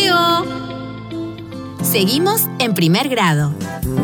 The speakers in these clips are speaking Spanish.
recreo. Seguimos en primer grado.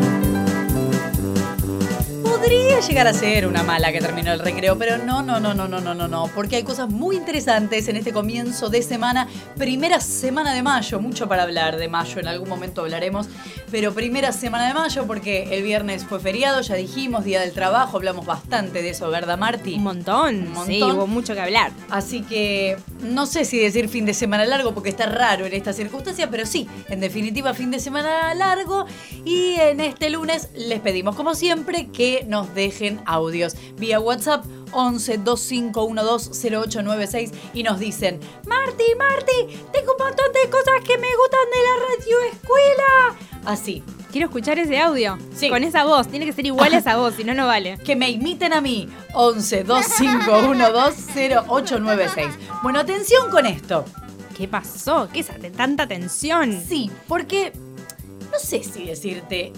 Podría llegar a ser una mala que terminó el recreo, pero no, porque hay cosas muy interesantes en este comienzo de semana, primera semana de mayo, mucho para hablar de mayo, en algún momento hablaremos, pero primera semana de mayo porque el viernes fue feriado, ya dijimos, Día del Trabajo, hablamos bastante de eso, ¿verdad, Marti? Un montón, sí, hubo mucho que hablar. Así que no sé si decir fin de semana largo porque está raro en esta circunstancia, pero sí, en definitiva fin de semana largo, y en este lunes les pedimos como siempre que nos dejen audios vía WhatsApp 11 2512 0896 y nos dicen: Marti, tengo un montón de cosas que me gustan de la radioescuela. Así. Quiero escuchar ese audio. Sí. Con esa voz. Tiene que ser igual a esa voz, si no, no vale. Que me imiten a mí. 11 2512 0896. Bueno, atención con esto. ¿Qué pasó? ¿Qué es tanta tensión? Sí, porque no sé si decirte...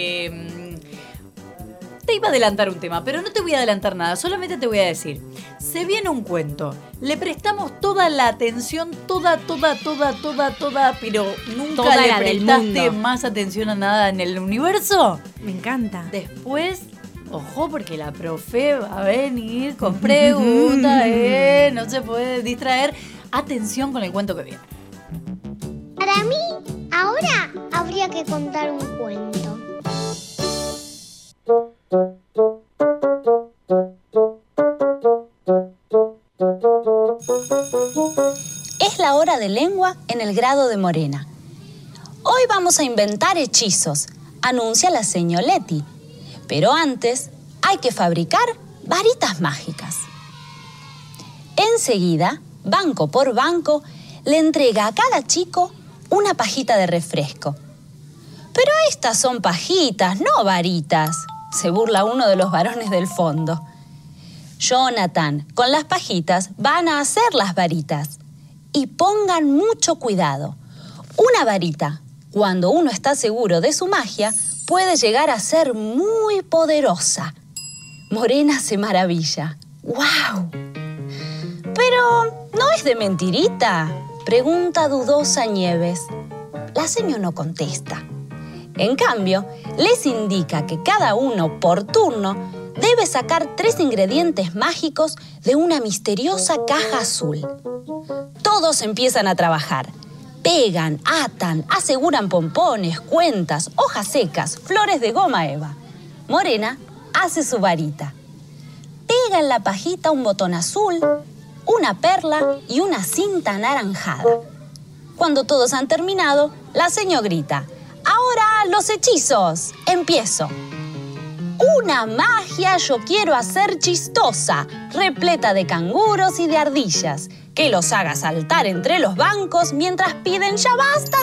Te iba a adelantar un tema, pero no te voy a adelantar nada, solamente te voy a decir. Se viene un cuento, le prestamos toda la atención, toda, pero nunca toda le la del prestaste mundo. más atención a nada en el universo. Me encanta. Después, ojo, porque la profe va a venir con preguntas, no se puede distraer. Atención con el cuento que viene. Para mí, ahora habría que contar un cuento. Es la hora de lengua en el grado de Morena. Hoy vamos a inventar hechizos, anuncia la señora Leti. Pero antes hay que fabricar varitas mágicas. Enseguida, banco por banco, le entrega a cada chico una pajita de refresco. Pero estas son pajitas, no varitas, se burla uno de los varones del fondo. Jonathan, con las pajitas van a hacer las varitas. Y pongan mucho cuidado. Una varita, cuando uno está seguro de su magia, puede llegar a ser muy poderosa. Morena se maravilla. ¡Guau! Pero, ¿no es de mentirita?, pregunta dudosa Nieves. La seño no contesta. En cambio, les indica que cada uno, por turno, debe sacar 3 ingredientes mágicos de una misteriosa caja azul. Todos empiezan a trabajar. Pegan, atan, aseguran pompones, cuentas, hojas secas, flores de goma eva. Morena hace su varita. Pega en la pajita un botón azul, una perla y una cinta anaranjada. Cuando todos han terminado, la seño grita: ¡ahora los hechizos! ¡Empiezo! Una magia yo quiero hacer chistosa, repleta de canguros y de ardillas, que los haga saltar entre los bancos mientras piden ¡ya basta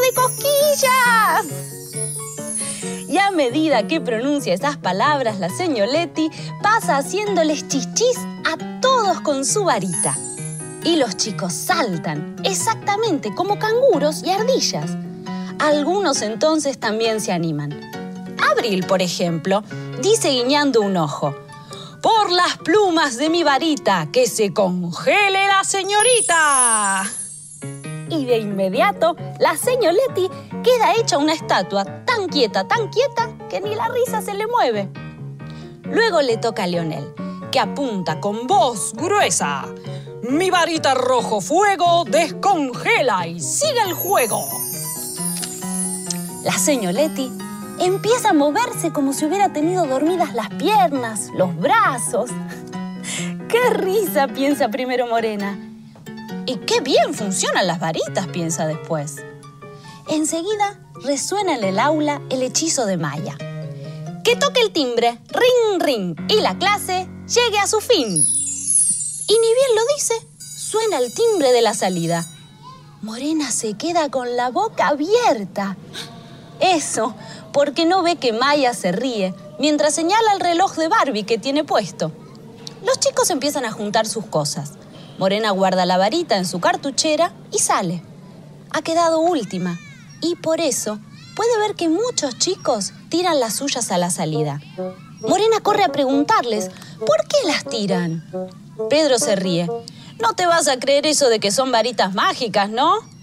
de cosquillas! Y a medida que pronuncia esas palabras, la señora Leti pasa haciéndoles chichis a todos con su varita. Y los chicos saltan, exactamente como canguros y ardillas. Algunos entonces también se animan. Abril, por ejemplo, dice guiñando un ojo: ¡por las plumas de mi varita, que se congele la señorita! Y de inmediato, la señora Leti queda hecha una estatua tan quieta, que ni la risa se le mueve. Luego le toca a Leonel, que apunta con voz gruesa: ¡mi varita rojo fuego descongela y sigue el juego! La señora Leti empieza a moverse como si hubiera tenido dormidas las piernas, los brazos. ¡Qué risa!, piensa primero Morena. Y qué bien funcionan las varitas, piensa después. Enseguida resuena en el aula el hechizo de Maya. Que toque el timbre, ring, ring, y la clase llegue a su fin. Y ni bien lo dice, suena el timbre de la salida. Morena se queda con la boca abierta. Eso, porque no ve que Maya se ríe mientras señala el reloj de Barbie que tiene puesto. Los chicos empiezan a juntar sus cosas. Morena guarda la varita en su cartuchera y sale. Ha quedado última y por eso puede ver que muchos chicos tiran las suyas a la salida. Morena corre a preguntarles: ¿por qué las tiran? Pedro se ríe. No te vas a creer eso de que son varitas mágicas, ¿no?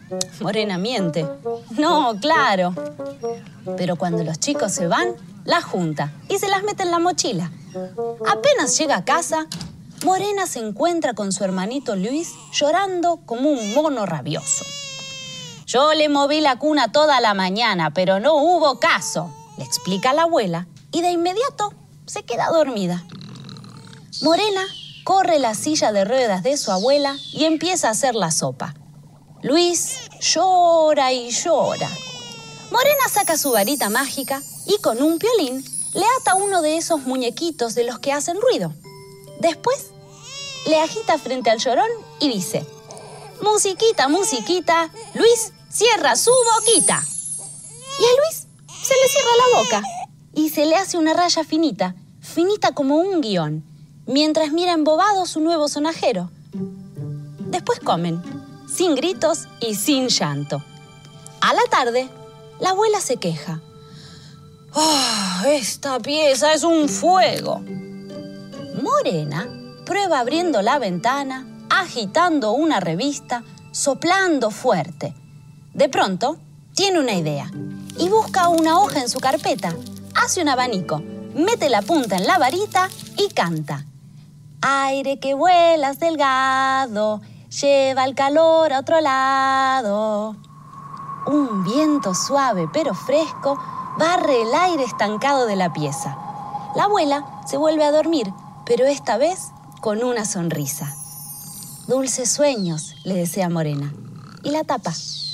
Morena miente. No, claro. Pero cuando los chicos se van, las junta y se las mete en la mochila. Apenas llega a casa, Morena se encuentra con su hermanito Luis llorando como un mono rabioso. Yo le moví la cuna toda la mañana, pero no hubo caso, le explica la abuela, y de inmediato se queda dormida. Morena corre la silla de ruedas de su abuela y empieza a hacer la sopa. Luis llora y llora. Morena saca su varita mágica y con un piolín le ata uno de esos muñequitos de los que hacen ruido. Después le agita frente al llorón y dice: musiquita, musiquita, Luis, cierra su boquita. Y a Luis se le cierra la boca y se le hace una raya finita, finita como un guión, mientras mira embobado su nuevo sonajero. Después comen, sin gritos y sin llanto. A la tarde, la abuela se queja. ¡Oh, esta pieza es un fuego! Morena prueba abriendo la ventana, agitando una revista, soplando fuerte. De pronto, tiene una idea y busca una hoja en su carpeta, hace un abanico, mete la punta en la varita y canta. Aire que vuelas delgado, lleva el calor a otro lado. Un viento suave pero fresco barre el aire estancado de la pieza. La abuela se vuelve a dormir, pero esta vez con una sonrisa. Dulces sueños, le desea Morena, y la tapa.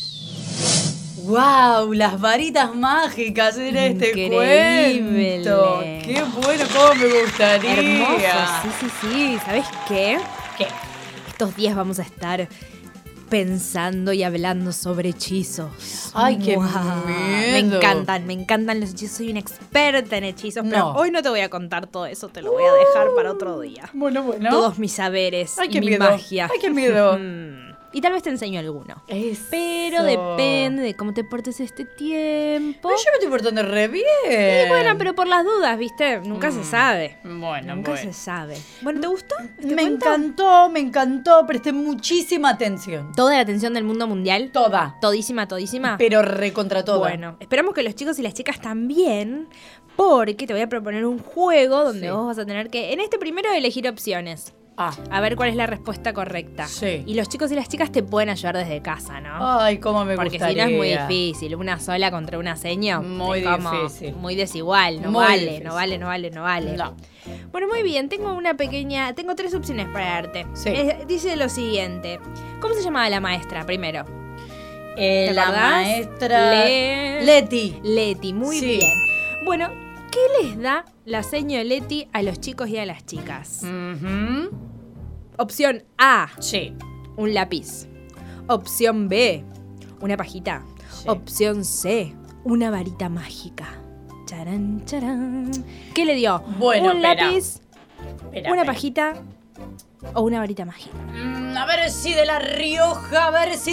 ¡Wow! Las varitas mágicas en este Increíble. cuento. ¡Qué bueno! ¿Cómo me gustaría? Hermoso, sí. ¿Sabes qué? ¿Qué? Estos días vamos a estar pensando y hablando sobre hechizos. ¡Ay, qué Guau. miedo! Me encantan los hechizos. Soy una experta en hechizos, pero No. hoy no te voy a contar todo eso, te lo voy a dejar para otro día. Bueno. Todos mis saberes Ay, y qué mi miedo. magia. Ay, qué miedo. Y tal vez te enseño alguno. Eso. Pero depende de cómo te portes este tiempo. Pero yo me estoy portando re bien. Y bueno, pero por las dudas, ¿viste? Nunca se sabe. Bueno, Nunca se sabe. Bueno, ¿te gustó este Me cuento? encantó. Presté muchísima atención. Toda la atención del mundo mundial. Toda. Todísima. Pero recontra toda. Bueno, esperamos que los chicos y las chicas también, porque te voy a proponer un juego donde Sí. vos vas a tener que, en este primero, elegir opciones. A ver cuál es la respuesta correcta. Sí. Y los chicos y las chicas te pueden ayudar desde casa, ¿no? Ay, cómo me Porque gustaría. si no es muy difícil, una sola contra una seña. Muy es como difícil. Muy desigual, no Muy vale, difícil. no vale. No. Bueno, muy bien, tengo tres opciones para darte. Sí. Dice lo siguiente. ¿Cómo se llamaba la maestra primero? ¿Te La acordás? maestra Leti, Leti. muy Sí. bien. Bueno, ¿qué les da la seño Leti a los chicos y a las chicas? Ujú. Opción A, Sí. un lápiz. Opción B, una pajita. Sí. Opción C, una varita mágica. Charán, charán. ¿Qué le dio? Bueno, un espera. lápiz, Espera, una espera. pajita o una varita mágica. A ver si de La Rioja,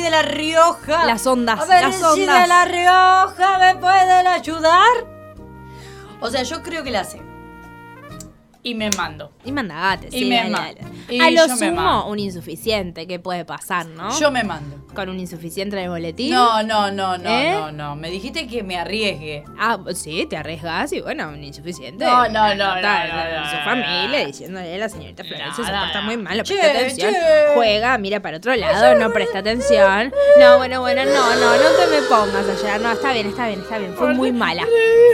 Las ondas, A ver las si ondas. de La Rioja me pueden ayudar. O sea, yo creo que la sé. Y me mando. Y mandate, Y sí, me dale, mando. dale. Y A lo yo me sumo, mando. un insuficiente, ¿qué puede pasar, no? Yo me mando. Con un insuficiente en el boletín. No. ¿Eh? Me dijiste que me arriesgue. Ah, sí, te arriesgas y bueno, un insuficiente. No. Su familia diciéndole a la señorita Florencia se No. porta muy mal, no Che, presta atención. che. Juega, mira para otro lado, no presta atención. No, bueno, no te me pongas allá. No, está bien. Fui muy mala.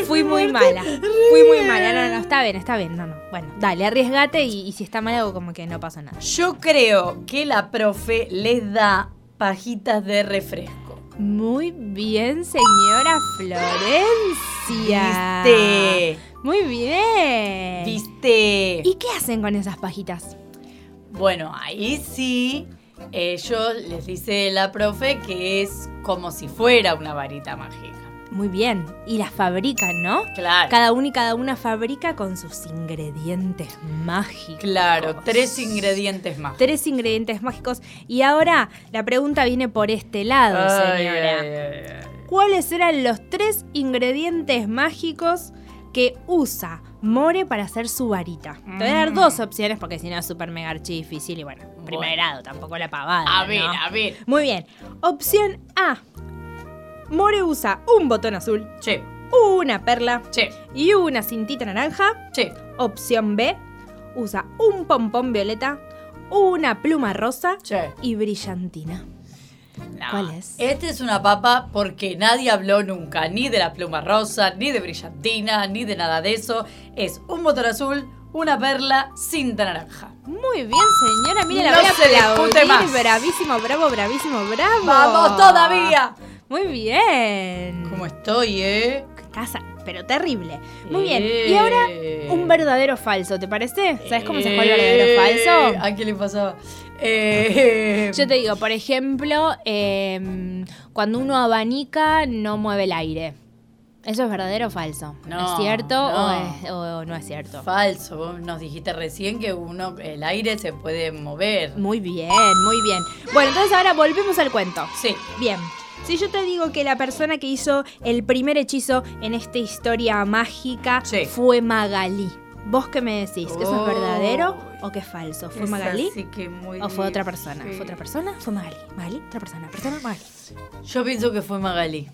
No, está bien. No. Bueno, dale, arriesgate y si está mal hago como que no pasa nada. Yo creo que la profe les da pajitas de refresco. Muy bien, señora Florencia. ¿Viste? Muy bien. ¿Viste? ¿Y qué hacen con esas pajitas? Bueno, ahí sí, ellos les dice la profe que es como si fuera una varita mágica. Muy bien. Y las fabrican, ¿no? Claro. Cada uno y cada una fabrica con sus ingredientes mágicos. Claro, 3 ingredientes más. 3 ingredientes mágicos. Y ahora la pregunta viene por este lado, señora. Ay. ¿Cuáles eran los 3 ingredientes mágicos que usa More para hacer su varita. Te voy a dar 2 opciones porque si no es súper mega archi difícil y bueno, primer grado, tampoco la pavada. A ver, ¿no? a ver. Muy bien. Opción A. More usa un botón azul, Sí, una perla sí, y una cintita naranja. sí. Opción B. Usa un pompón violeta, una pluma rosa Sí. y brillantina. No. ¿Cuál es? Este es una papa porque nadie habló nunca ni de la pluma rosa, ni de brillantina, ni de nada de eso. Es un botón azul, una perla, cinta naranja. Muy bien, señora. Mire, la No voy a se discute aplaudir. más. Bravísimo, bravo, bravísimo, bravo. ¡Vamos todavía! Muy bien. ¿Cómo estoy, Casa, pero terrible. Muy bien. Y ahora, un verdadero falso, ¿te parece? ¿Sabes cómo se juega el verdadero falso? ¿A qué le pasaba? Yo te digo, por ejemplo, cuando uno abanica, no mueve el aire. ¿Eso es verdadero o falso? No, ¿Es cierto no. o no es cierto? Falso. Vos nos dijiste recién que el aire se puede mover. Muy bien, muy bien. Bueno, entonces ahora volvemos al cuento. Sí. Bien. Si yo te digo que la persona que hizo el primer hechizo en esta historia mágica Sí. fue Magalí, ¿vos qué me decís? ¿Que eso es verdadero Oh. o que es falso? ¿Fue Es Magalí así que muy o fue otra persona? difícil. ¿Fue otra persona? ¿Fue Magalí? ¿Magalí? ¿Otra persona? ¿Persona? Magalí. Yo pienso que fue Magalí.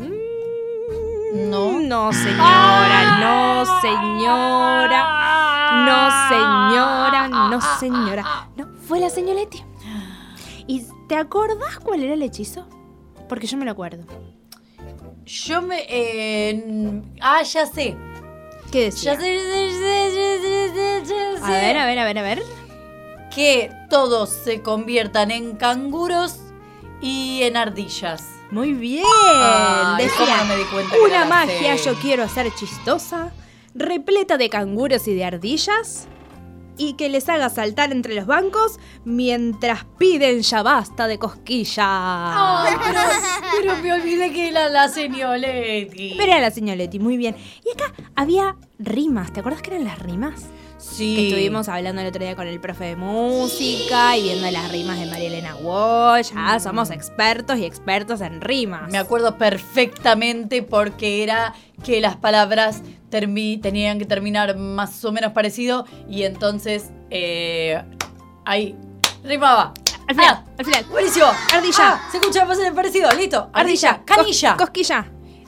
No. No, señora, no, señora. No, señora, no, señora. No, fue la señorita. ¿Y te acordás cuál era el hechizo? Porque yo me lo acuerdo. Yo me... ya sé. ¿Qué decía? Ya sé. A ver. Que todos se conviertan en canguros y en ardillas. Muy bien. Ay, ¿cómo Decía, no me di cuenta que una era la magia C? yo quiero hacer chistosa, repleta de canguros y de ardillas, y que les haga saltar entre los bancos mientras piden ya basta de cosquillas. Ay, pero me olvidé que era la señorita. Pero era la señorita, muy bien. Y acá había rimas, ¿te acuerdas que eran las rimas? Sí. Que estuvimos hablando el otro día con el profe de música y viendo las rimas de María Elena Walsh. Ya somos expertos y expertos en rimas. Me acuerdo perfectamente porque era que las palabras tenían que terminar más o menos parecido y entonces ahí rimaba. Al final, al final. Buenísimo. Ardilla. Se escucha más el parecido. Listo. Ardilla. Canilla. Cosquilla.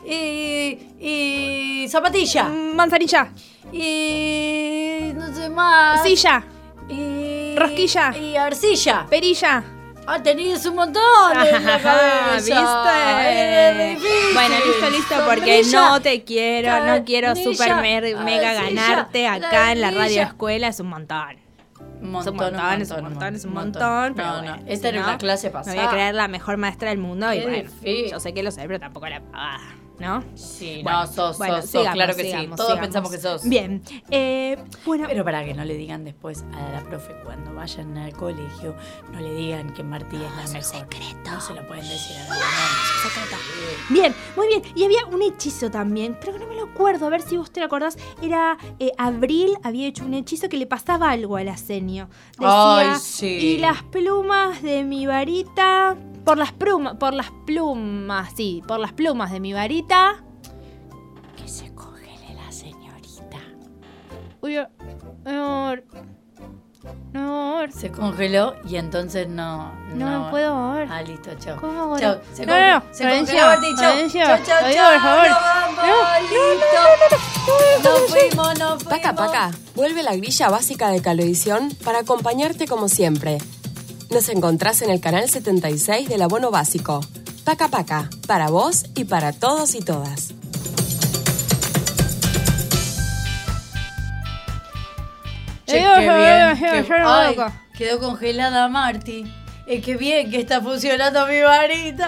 Y zapatilla. Manzanilla. Y no sé más. Silla. Y Rosquilla. Y arcilla. Perilla. Tenías un montón en la cabeza. ¿Viste? Difícil. Bueno, listo, porque Sombrilla, no te quiero, no quiero canilla, super mega arcilla, ganarte acá en la radio ladilla. escuela, es un montón. Un montón. Es un montón, pero No, bueno, esta si era no, una clase me pasada. voy a creer la mejor maestra del mundo y Qué bueno, difícil. yo sé que lo sé, pero tampoco la pagada, ¿no? Sí, Bueno, no, sos, sigamos, claro que sí. sigamos, Todos sigamos. pensamos que sos. Bien, bueno, Pero para que no le digan después a la profe cuando vayan al colegio, no le digan que Martí es la mejor. No se lo pueden decir a la mamá. bien, muy bien. Y había un hechizo también, pero que no me lo acuerdo, a ver si vos te lo acordás. Era Abril había hecho un hechizo que le pasaba algo al asenio. Decía, Ay, sí. y las plumas de mi varita, por las plumas de mi varita, Que se congele la señorita. uy, no, Se congeló y entonces no me puedo ver. listo, chao. ¿Cómo hago Chao. ahora? Se No, congeló, Martí, chao. Florencia, Chao, chao, lo digo, chao. por favor. Nos fuimos, nos fuimos. Paca Paca, vuelve la grilla básica de Cablevisión para acompañarte como siempre. Nos encontrás en el canal 76 del abono básico. Paca Paca, para vos y para todos y todas. Che, Dios, qué bien. yo no Ay, puedo. quedó congelada Marty. Qué bien que está funcionando mi varita.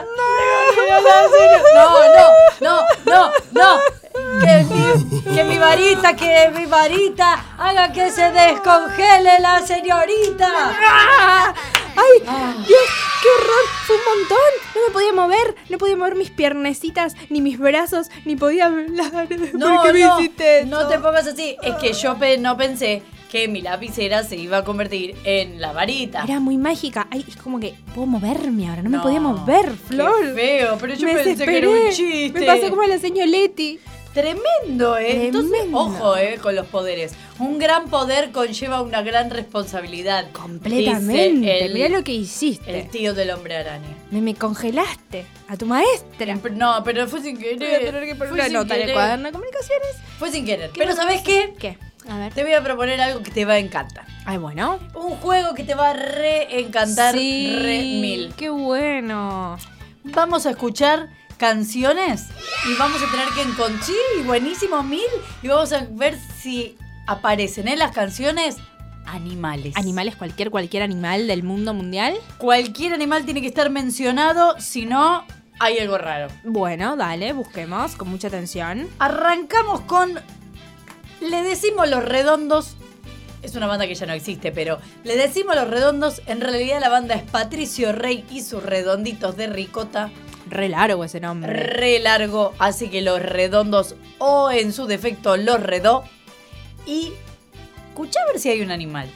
No. Que mi varita haga que se descongele la señorita. ¡Ay! ¡Dios! ¡Qué horror! ¡Fue un montón! No podía mover mis piernecitas, ni mis brazos, ni podía hablar. No, ¿Por qué me hiciste eso? no te pongas así. Es que yo no pensé que mi lapicera se iba a convertir en la varita. Era muy mágica. Ay, es como que puedo moverme ahora. No me podía mover, Flor. Qué feo, pero yo me pensé que era un desesperé. chiste. Me pasó como a la señora Leti. Tremendo, ¿eh? Entonces, Tremendo. ojo, con los poderes. Un gran poder conlleva una gran responsabilidad. Completamente. Dice Mirá lo que hiciste. el tío del hombre araña. Me congelaste a tu maestra. No, pero fue sin querer. Voy a tener que poner Fue una sin nota en el querer. cuaderno de comunicaciones. Fue sin querer. ¿Qué Pero me ¿sabes qué? ¿Qué? A ver. Te voy a proponer algo que te va a encantar. Ay, bueno. Un juego que te va a reencantar Sí, re mil. qué bueno. Vamos a escuchar canciones y vamos a tener que encontrar. Sí, buenísimo, mil. Y vamos a ver si aparecen en las canciones animales. ¿Animales cualquier animal del mundo mundial? Cualquier animal tiene que estar mencionado, si no, hay algo raro. Bueno, dale, busquemos con mucha atención. Arrancamos con. Le decimos Los Redondos. Es una banda que ya no existe, pero le decimos Los Redondos. En realidad la banda es Patricio Rey y sus Redonditos de Ricota. Re largo ese nombre. Re largo, así que Los Redondos o en su defecto Los Redó. Y escuchá a ver si hay un animal.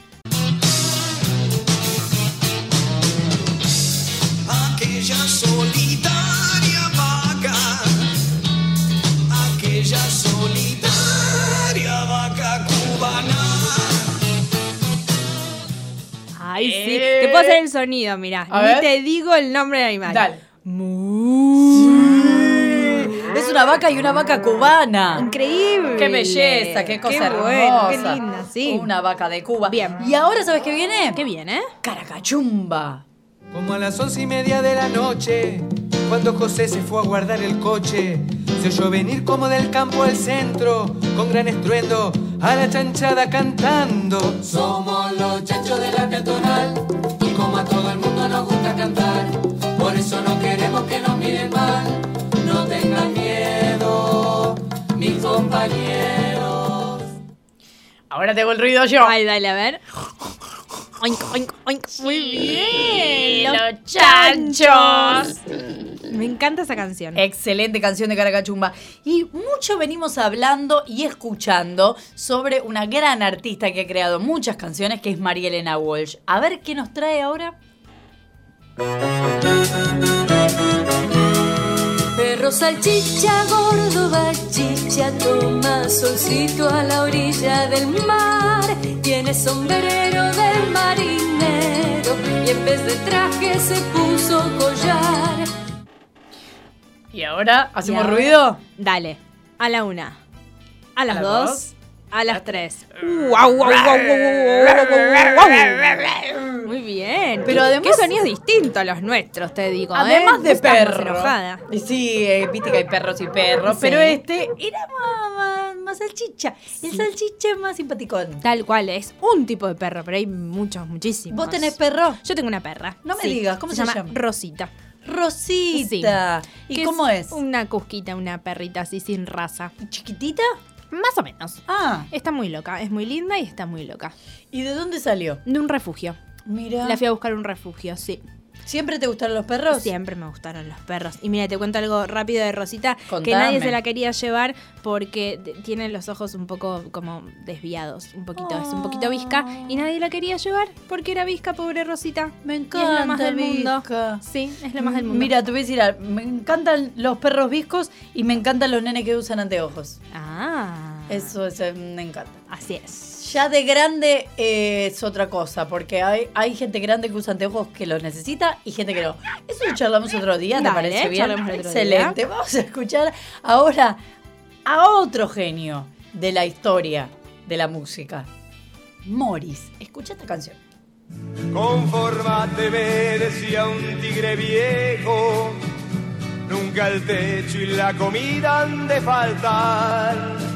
Aquella solitaria vaca, aquella solitaria vaca cubana. Ay, sí. Te puedo hacer el sonido, mirá. A Ni ver. te digo el nombre del animal. Dale. Mu. Es una vaca y una vaca cubana. Increíble. ¡Qué belleza! ¡Qué cosa hermosa! bueno, qué linda, sí. Una vaca de Cuba. Bien. ¿Y ahora sabes qué viene? Qué bien, ¿eh? Caracachumba. Como a las 11:30 de la noche, cuando José se fue a guardar el coche, se oyó venir como del campo al centro, con gran estruendo, a la chanchada cantando. Somos los chanchos de la peatonal y como a todo el mundo nos gusta cantar, por eso no queremos que nos miren mal. No tengan miedo, mis compañeros. Ahora te hago el ruido yo. Ay, dale, a ver. Oink, oink, oink. Muy bien. Los chanchos. Me encanta esa canción. Excelente canción de Caracachumba. Y mucho venimos hablando y escuchando sobre una gran artista que ha creado muchas canciones, que es María Elena Walsh. A ver qué nos trae ahora. Perro salchicha, gordo bachicha, toma solcito a la orilla del mar. Tiene sombrero de marinero y en vez de traje se puso collar. Y ahora, ¿hacemos Y ahora- ruido? Dale. A la una. A las las dos. dos. A las tres. ¡Guau, guau, guau, guau, guau, guau! Muy bien. Pero además- Qué sonidos distintos a los nuestros, te digo. Además de Estás más perro. enojada. Y sí, viste que hay perros y perros, Sí. pero este era más salchicha. Y el salchicha es más simpaticón. Tal cual, es un tipo de perro, pero hay muchos, muchísimos. ¿Vos tenés perro? Yo tengo una perra. No me digas, ¿cómo se llama? Rosita. Rosita. ¿Y Que cómo es? Una cusquita, una perrita así sin raza. ¿Chiquitita? Más o menos. Ah, Está muy loca, es muy linda y está muy loca. ¿y de dónde salió? De un refugio. Mira. La fui a buscar a un refugio, sí. ¿Siempre te gustaron los perros? Siempre me gustaron los perros. Y mira, te cuento algo rápido de Rosita, que Contame. nadie se la quería llevar porque tiene los ojos un poco como desviados, un poquito, es un poquito visca y nadie la quería llevar porque era visca, pobre Rosita. Me Y encanta es lo más del mundo. visca. Sí, es lo más del mundo. Mira, te voy a decir algo. Me encantan los perros viscos y me encantan los nenes que usan anteojos. Ah. Eso me encanta. Así es. Ya de grande es otra cosa, porque hay gente grande que usa anteojos que los necesita y gente que no. Eso lo charlamos otro día, ¿te Dale, parece bien? charlemos otro Excelente. Vamos a escuchar ahora a otro genio de la historia de la música. Morris. Escucha esta canción. Conformate, me decía un tigre viejo, nunca el techo y la comida han de faltar.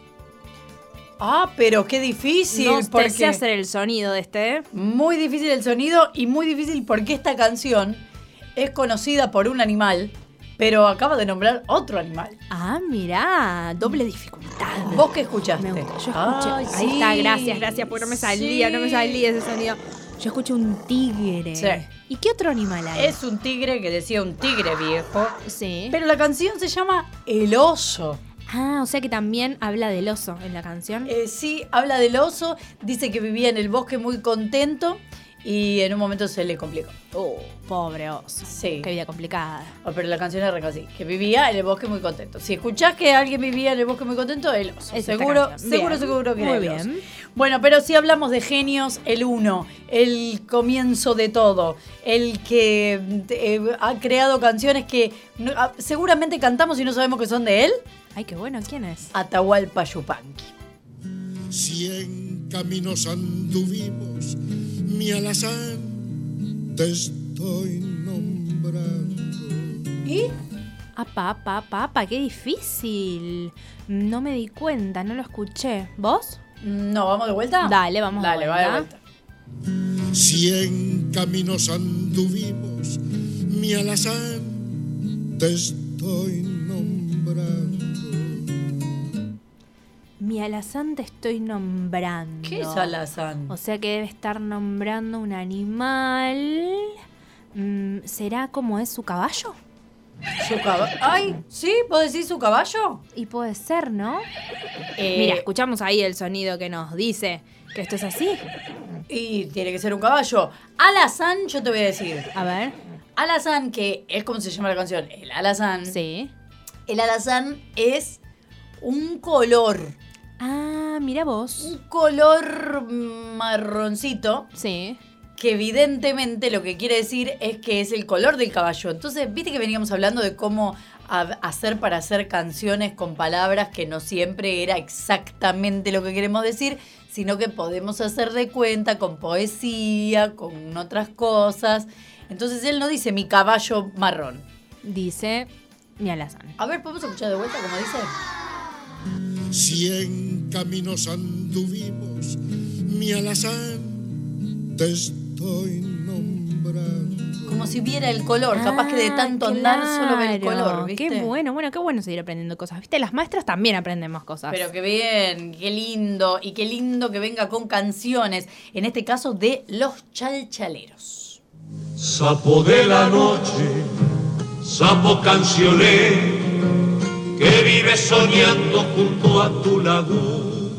Ah, pero qué difícil. No porque sé hacer el sonido de este. muy difícil el sonido y muy difícil porque esta canción es conocida por un animal, pero acaba de nombrar otro animal. Ah, mirá, doble dificultad. ¿Vos qué escuchaste? Me gustó, yo escuché. Ay, Ahí sí. está, gracias, porque no me salía, no me salía ese sonido. Yo escuché un tigre. Sí. ¿Y qué otro animal hay? Es un tigre que decía un tigre viejo, Sí. pero la canción se llama El Oso. Ah, o sea que también habla del oso en la canción. Sí, habla del oso, dice que vivía en el bosque muy contento y en un momento se le complicó. Pobre oso. Sí. Qué vida complicada. Pero la canción era así, que vivía en el bosque muy contento. Si escuchás que alguien vivía en el bosque muy contento, el oso. Es Seguro esta canción. seguro que Muy era el oso. bien. Bueno, pero si hablamos de genios, el uno, el comienzo de todo, el que ha creado canciones que seguramente cantamos y no sabemos que son de él. Ay, qué bueno, ¿quién es? Atahualpa Yupanqui. 100 caminos anduvimos, mi alazán te estoy nombrando. ¿Y? Apa, qué difícil. No me di cuenta, no lo escuché. ¿Vos? No, ¿vamos de vuelta? Dale, vamos de Dale, vuelta. va de vuelta. 100 caminos anduvimos, mi alazán te estoy nombrando. Mi alazán te estoy nombrando. ¿Qué es alazán? O sea que debe estar nombrando un animal. ¿Será como es su caballo? ¿Su caballo? Ay, ¿sí? ¿Vos decís su caballo? Y puede ser, ¿no? Mira, escuchamos ahí el sonido que nos dice que esto es así. Y tiene que ser un caballo. Alazán, yo te voy a decir. A ver. Alazán, que es como se llama la canción. El alazán. Sí. El alazán es un color. Ah, mira vos. Un color marroncito. Sí. Que evidentemente lo que quiere decir es que es el color del caballo. Entonces, viste que veníamos hablando de cómo hacer para hacer canciones con palabras que no siempre era exactamente lo que queremos decir, sino que podemos hacer de cuenta con poesía, con otras cosas. Entonces él no dice mi caballo marrón. Dice mi alazán. A ver, ¿podemos escuchar de vuelta como dice? 100 caminos anduvimos, mi alazán te estoy nombrando. Como si viera el color, capaz que de tanto andar solo ve el color, ¿viste? Qué bueno seguir aprendiendo cosas. ¿Viste? Las maestras también aprendemos cosas. Pero qué bien, qué lindo. Y qué lindo que venga con canciones. En este caso de Los Chalchaleros. Sapo de la noche, sapo cancionero, que vive soñando junto a tu laguna.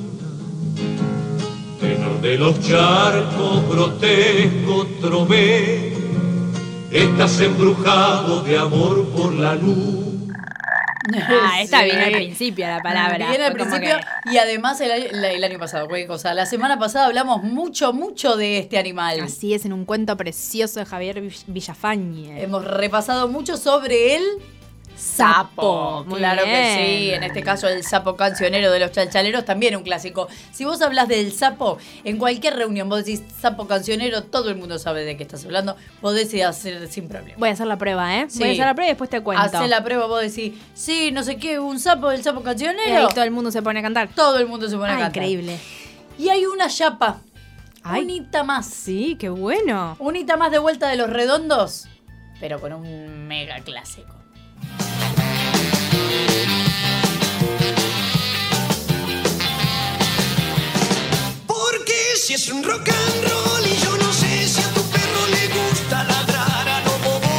Tenor de los charcos, grotesco tromé, estás embrujado de amor por la luz. Está bien al principio la palabra. Bien al Fue como principio. Y además el año pasado, cualquier cosa. La semana pasada hablamos mucho de este animal. Así es, en un cuento precioso de Javier Villafañe. Hemos repasado mucho sobre el sapo. Muy Claro bien. que sí. En este caso, el sapo cancionero de Los Chalchaleros, también un clásico. Si vos hablas del sapo, en cualquier reunión vos decís sapo cancionero, todo el mundo sabe de qué estás hablando. Podés hacer sin problema. Voy a hacer la prueba, ¿eh? Sí. Voy a hacer la prueba y después te cuento. Hacé la prueba, vos decís, sí, no sé qué, un sapo del sapo Y cancionero. ahí todo el mundo se pone a cantar. Todo el mundo se pone a cantar. Increíble. Y hay una chapa. Ay. Unita más. Sí, qué bueno. Unita más de Vuelta de los Redondos, pero con un mega clásico. Porque si es un rock and roll y yo no sé si a tu perro le gusta ladrar a lo bobo.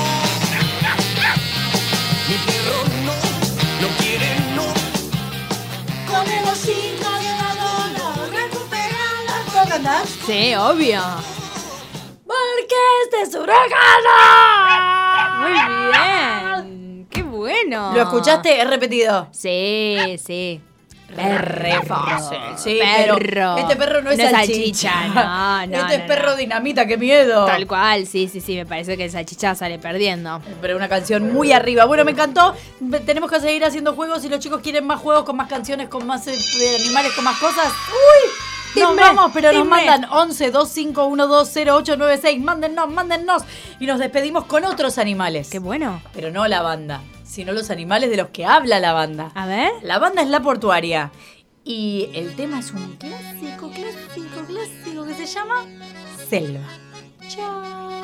Mi perro no quiere no. Con el hocico de la dona, recuperando. ¿Puedo cantar? Sí, obvio. Porque este es huracán. Muy bien. Qué bueno. ¿Lo escuchaste? He repetido. Sí. Re fácil. Sí, Perro. pero este perro no es salchicha. No, Este es perro dinamita, qué miedo. Tal cual, sí. Me parece que el salchicha sale perdiendo. Pero una canción muy arriba. Bueno, me encantó. Tenemos que seguir haciendo juegos. Si los chicos quieren más juegos, con más canciones, con más animales, con más cosas. ¡Uy! Nos vamos, pero nos mandan 11 2512 0896. Mándennos. Y nos despedimos con otros animales. Qué bueno. Pero no la banda, sino los animales de los que habla la banda. A ver. La banda es La Portuaria. Y el tema es un clásico que se llama Selva. Chao.